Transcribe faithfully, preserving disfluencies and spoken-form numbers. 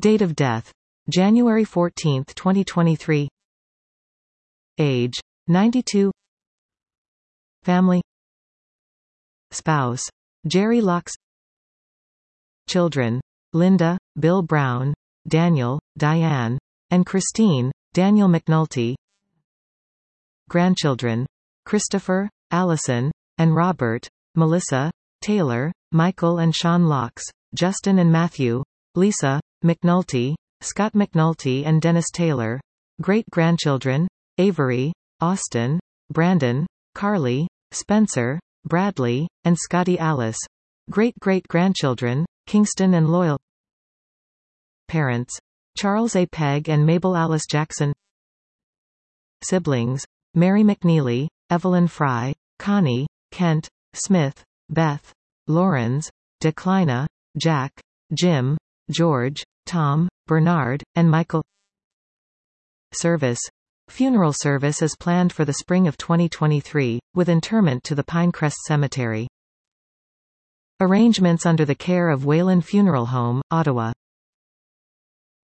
Date of death: January fourteenth, twenty twenty-three. Age: ninety-two. Family: Spouse: Jerry Locks. Children: Linda, Bill Brown, Daniel, Diane, and Christine, Daniel McNulty. Grandchildren: Christopher, Allison, and Robert, Melissa, Taylor, Michael and Sean Locks, Justin and Matthew, Lisa, McNulty, Scott McNulty and Dennis Taylor. Great-grandchildren: Avery, Austin, Brandon, Carly, Spencer, Bradley, and Scotty Alice. Great-great-grandchildren: Kingston and Loyal. Parents: Charles A. Pegg and Mabel Alice Jackson. Siblings: Mary McNeely, Evelyn Fry, Connie, Kent, Smith, Beth, Lawrence, Declina, Jack, Jim, George, Tom, Bernard, and Michael. Service: Funeral service is planned for the spring of twenty twenty-three, with interment to the Pinecrest Cemetery. Arrangements under the care of Wayland Funeral Home, Ottawa.